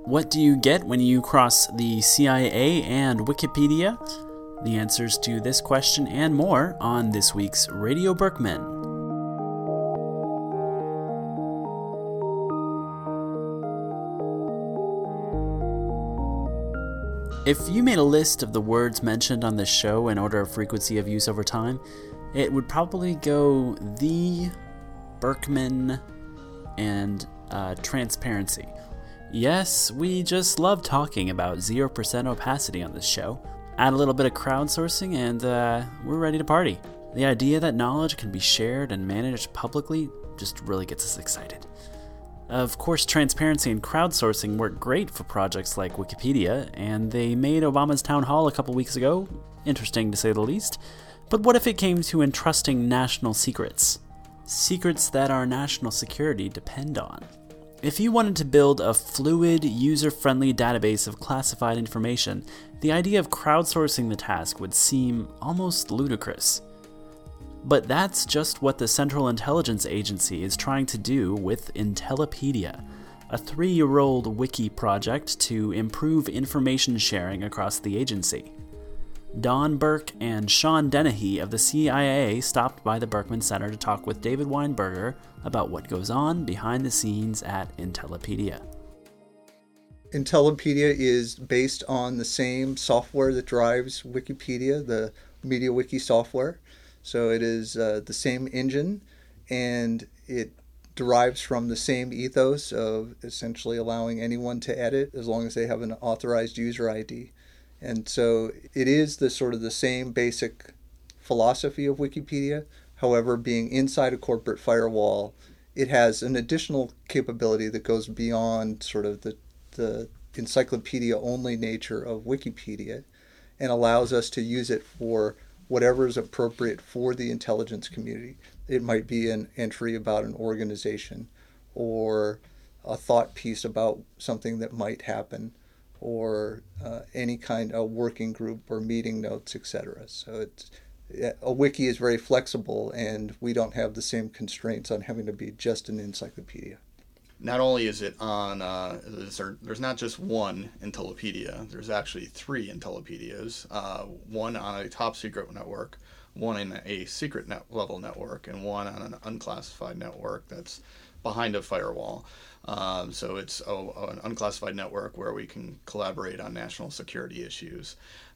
What do you get when you cross the CIA and Wikipedia? The answers to this question and more on this week's Radio Berkman. If you made a list of the words mentioned on this show in order of frequency of use over time, it would probably go the, Berkman, and transparency. Yes, we just love talking about 0% opacity on this show. Add a little bit of crowdsourcing and we're ready to party. The idea that knowledge can be shared and managed publicly just really gets us excited. Of course, transparency and crowdsourcing work great for projects like Wikipedia, and they made Obama's town hall a couple weeks ago. Interesting to say the least. But what if it came to entrusting national secrets? Secrets that our national security depend on. If you wanted to build a fluid, user-friendly database of classified information, the idea of crowdsourcing the task would seem almost ludicrous. But that's just what the Central Intelligence Agency is trying to do with Intellipedia, a 3-year-old wiki project to improve information sharing across the agency. Don Burke and Sean Dennehy of the CIA stopped by the Berkman Center to talk with David Weinberger about what goes on behind the scenes at Intellipedia. Intellipedia is based on the same software that drives Wikipedia, the MediaWiki software. So it is the same engine, and it derives from the same ethos of essentially allowing anyone to edit as long as they have an authorized user ID. And so it is the sort of the same basic philosophy of Wikipedia. However, being inside a corporate firewall, it has an additional capability that goes beyond sort of the encyclopedia-only nature of Wikipedia and allows us to use it for whatever is appropriate for the intelligence community. It might be an entry about an organization or a thought piece about something that might happen or any kind of working group or meeting notes, etc. So a wiki is very flexible, and we don't have the same constraints on having to be just an encyclopedia. Not only is it on, there's not just one Intellipedia, there's actually 3 Intellipedias, one on a top secret network, one in a secret level network, and one on an unclassified network that's behind a firewall. So it's an unclassified network where we can collaborate on national security issues.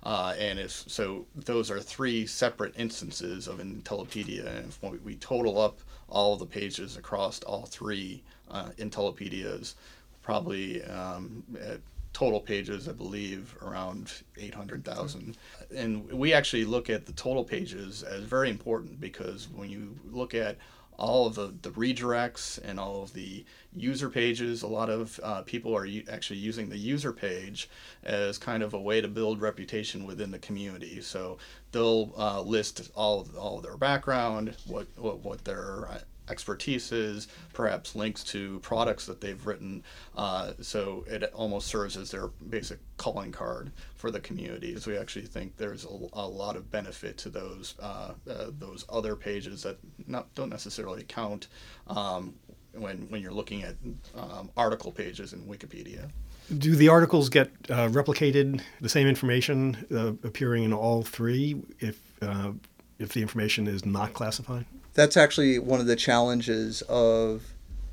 So those are 3 separate instances of Intellipedia, and if we total up all of the pages across all 3 Intellipedias, probably at total pages, I believe, around 800,000. And we actually look at the total pages as very important because when you look at all of the redirects and all of the user pages, a lot of people are actually using the user page as kind of a way to build reputation within the community. So they'll list all of their background, what their expertise is, perhaps links to products that they've written. So it almost serves as their basic calling card for the community. So we actually think there's a lot of benefit to those other pages that don't necessarily count when you're looking at article pages in Wikipedia. Do the articles get replicated, the same information appearing in all 3 if the information is not classified? That's actually one of the challenges of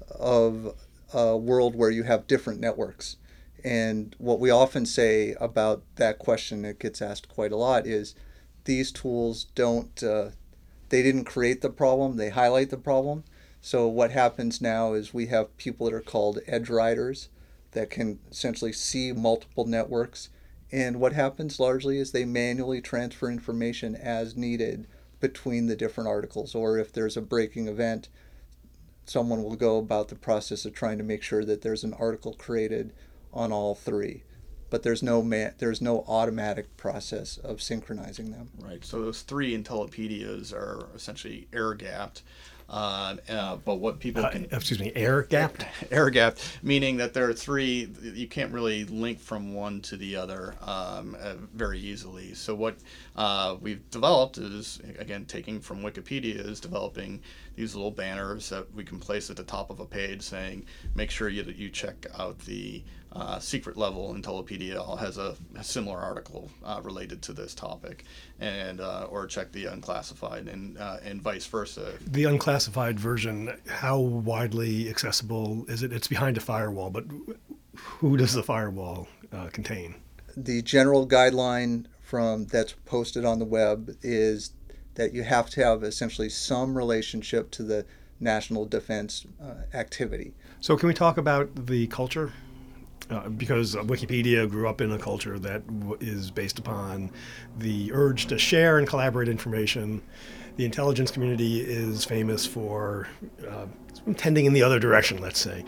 a world where you have different networks. And what we often say about that question, that gets asked quite a lot, is these tools they didn't create the problem, they highlight the problem. So what happens now is we have people that are called edge riders that can essentially see multiple networks. And what happens largely is they manually transfer information as needed between the different articles, or if there's a breaking event, someone will go about the process of trying to make sure that there's an article created on all 3. But there's no automatic process of synchronizing them. Right. So those 3 Intellipedias are essentially air-gapped. But what people can... air-gapped? Air-gapped, meaning that there are 3, you can't really link from one to the other very easily. So what we've developed is, again, taking from Wikipedia, is developing these little banners that we can place at the top of a page saying, make sure you check out the secret level Intellipedia has a similar article related to this topic, and or check the unclassified, and vice versa. The unclassified version, how widely accessible is it? It's behind a firewall, but who does the firewall contain? The general guideline that's posted on the web is that you have to have essentially some relationship to the national defense activity. So can we talk about the culture? Because Wikipedia grew up in a culture that is based upon the urge to share and collaborate information. The intelligence community is famous for tending in the other direction, let's say.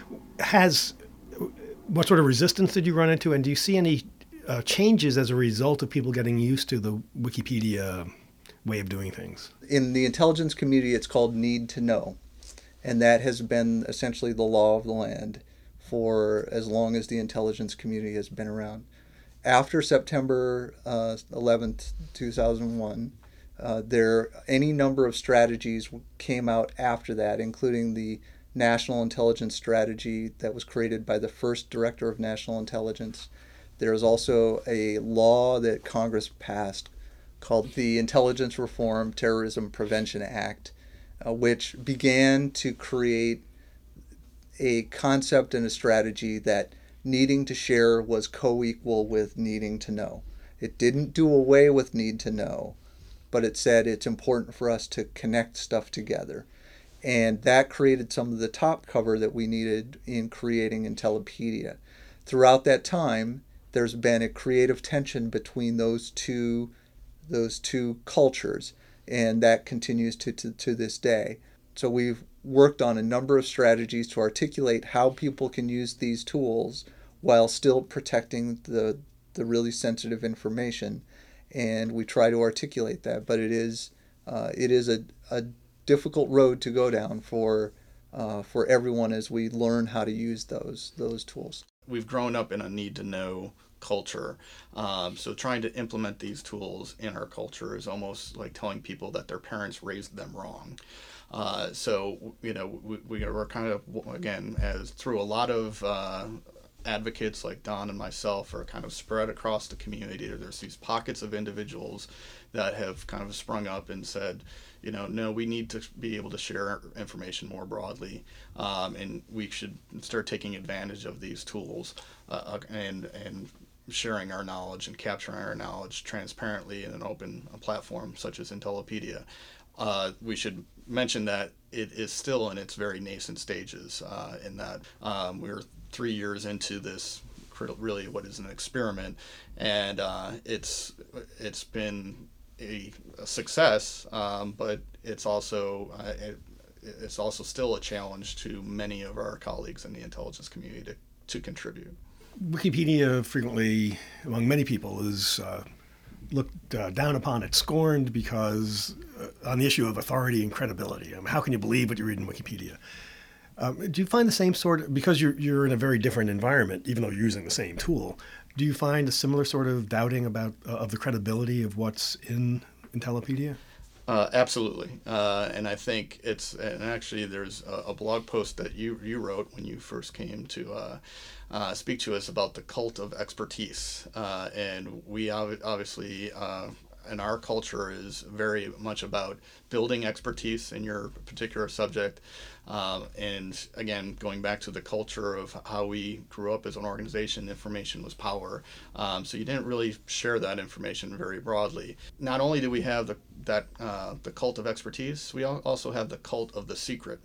What sort of resistance did you run into, and do you see any changes as a result of people getting used to the Wikipedia way of doing things? In the intelligence community, it's called need to know, and that has been essentially the law of the land for as long as the intelligence community has been around. After September 11th, 2001, any number of strategies came out after that, including the National Intelligence Strategy that was created by the first Director of National Intelligence. There is also a law that Congress passed called the Intelligence Reform Terrorism Prevention Act, which began to create a concept and a strategy that needing to share was co-equal with needing to know. It didn't do away with need to know, but it said it's important for us to connect stuff together. And that created some of the top cover that we needed in creating Intellipedia. Throughout that time, there's been a creative tension between those two cultures, and that continues to this day. So we've worked on a number of strategies to articulate how people can use these tools while still protecting the really sensitive information, and we try to articulate that. But it is a difficult road to go down for everyone as we learn how to use those tools. We've grown up in a need to know culture, so trying to implement these tools in our culture is almost like telling people that their parents raised them wrong. So we're kind of, again, as through a lot of advocates like Don and myself are kind of spread across the community. There's these pockets of individuals that have kind of sprung up and said, no, we need to be able to share information more broadly, and we should start taking advantage of these tools and sharing our knowledge and capturing our knowledge transparently in an open platform such as Intellipedia. We should mention that it is still in its very nascent stages, in that we're 3 years into this, really what is an experiment, and it's been a success, but it's also still a challenge to many of our colleagues in the intelligence community to contribute. Wikipedia frequently, among many people, is looked down upon it, scorned because on the issue of authority and credibility. How can you believe what you read in Wikipedia? Do you find the same sort of, because you're in a very different environment, even though you're using the same tool, do you find a similar sort of doubting about of the credibility of what's in Intellipedia? Absolutely, and I think and actually there's a blog post that you wrote when you first came to speak to us about the cult of expertise, and we obviously in our culture is very much about building expertise in your particular subject, and again, going back to the culture of how we grew up as an organization, information was power, so you didn't really share that information very broadly. Not only do we have the cult of expertise, we also have the cult of the secret.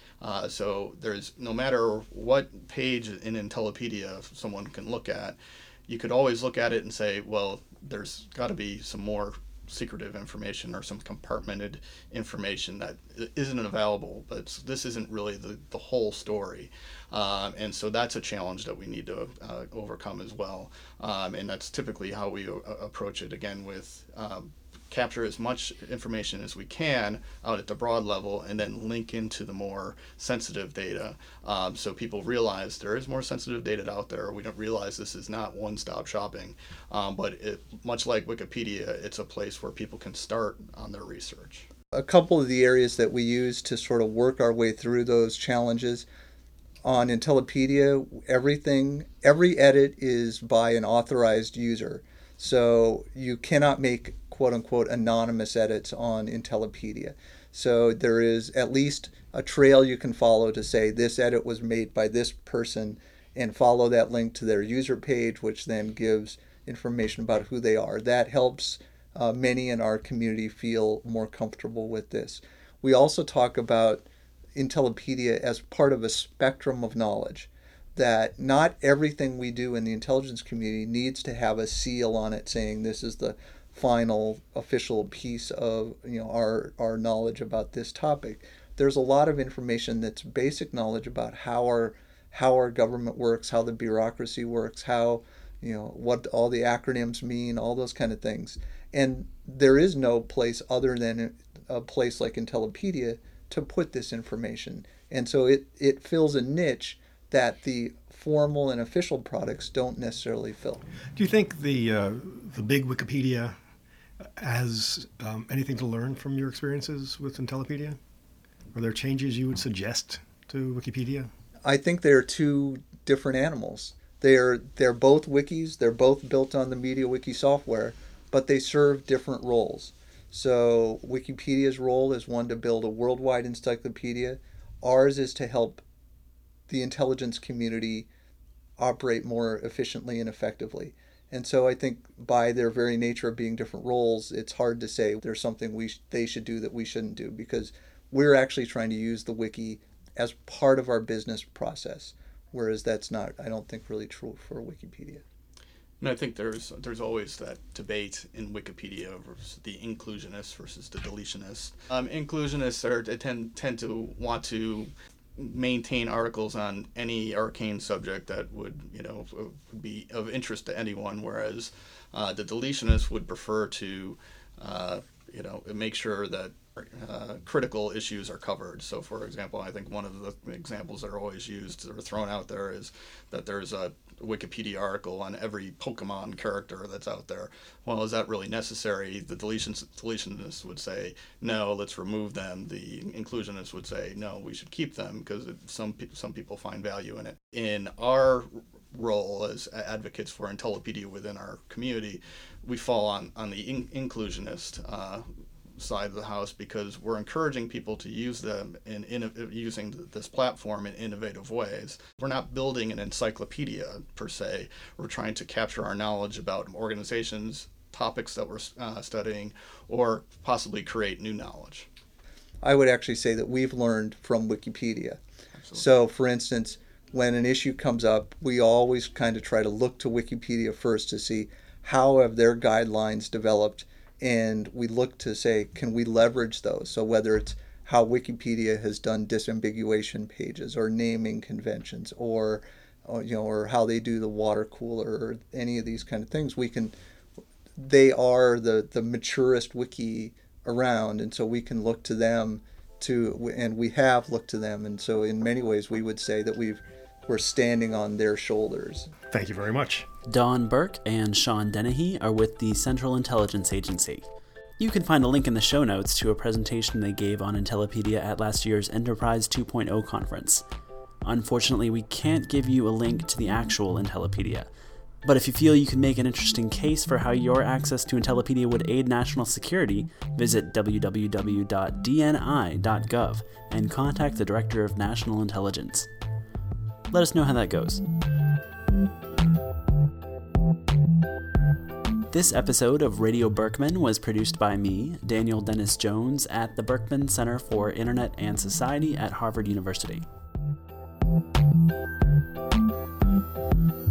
So there's, no matter what page in Intellipedia someone can look at, you could always look at it and say, well, there's got to be some more secretive information or some compartmented information that isn't available, but this isn't really the whole story. And so that's a challenge that we need to overcome as well. And that's typically how we approach it, again, with capture as much information as we can out at the broad level and then link into the more sensitive data, so people realize there is more sensitive data out there. We don't realize this is not one-stop shopping, but much like Wikipedia, it's a place where people can start on their research. A couple of the areas that we use to sort of work our way through those challenges On Intellipedia, every edit is by an authorized user. So you cannot make quote-unquote anonymous edits on Intellipedia. So there is at least a trail you can follow to say this edit was made by this person, and follow that link to their user page, which then gives information about who they are. That helps many in our community feel more comfortable with this. We also talk about Intellipedia as part of a spectrum of knowledge, that not everything we do in the intelligence community needs to have a seal on it saying this is the final official piece of our knowledge about this topic. There's a lot of information that's basic knowledge about how our government works, how the bureaucracy works, how what all the acronyms mean, all those kind of things. And there is no place other than a place like Intellipedia to put this information. And so it fills a niche that the formal and official products don't necessarily fill. Do you think the big Wikipedia has anything to learn from your experiences with Intellipedia? Are there changes you would suggest to Wikipedia? I think they're two different animals. They're both wikis, they're both built on the MediaWiki software, but they serve different roles. So Wikipedia's role is one to build a worldwide encyclopedia. Ours is to help the intelligence community operate more efficiently and effectively. And so I think by their very nature of being different roles, it's hard to say there's something they should do that we shouldn't do, because we're actually trying to use the wiki as part of our business process, whereas that's not, I don't think, really true for Wikipedia. And I think there's always that debate in Wikipedia versus the inclusionists versus the deletionists. Inclusionists tend to want to maintain articles on any arcane subject that would be of interest to anyone, whereas the deletionists would prefer to make sure that critical issues are covered. So, for example, I think one of the examples that are always used or thrown out there is that there's a Wikipedia article on every Pokemon character that's out there. Well, is that really necessary? The deletionists would say, no, let's remove them. The inclusionists would say, no, we should keep them because some people find value in it. In our role as advocates for Intellipedia within our community, we fall on the inclusionist side of the house, because we're encouraging people to use them using this platform in innovative ways. We're not building an encyclopedia per se. We're trying to capture our knowledge about organizations, topics that we're studying, or possibly create new knowledge. I would actually say that we've learned from Wikipedia. Absolutely. So, for instance, when an issue comes up, we always kind of try to look to Wikipedia first to see how have their guidelines developed, and we look to say, can we leverage those? So whether it's how Wikipedia has done disambiguation pages or naming conventions, or how they do the water cooler, or any of these kind of things, they are the maturest wiki around, and so we can look to them and we have looked to them, and so in many ways we would say that we're standing on their shoulders. Thank you very much. Don Burke and Sean Dennehy are with the Central Intelligence Agency. You can find a link in the show notes to a presentation they gave on Intellipedia at last year's Enterprise 2.0 conference. Unfortunately, we can't give you a link to the actual Intellipedia, but if you feel you can make an interesting case for how your access to Intellipedia would aid national security, visit www.dni.gov and contact the Director of National Intelligence. Let us know how that goes. This episode of Radio Berkman was produced by me, Daniel Dennis Jones, at the Berkman Center for Internet and Society at Harvard University.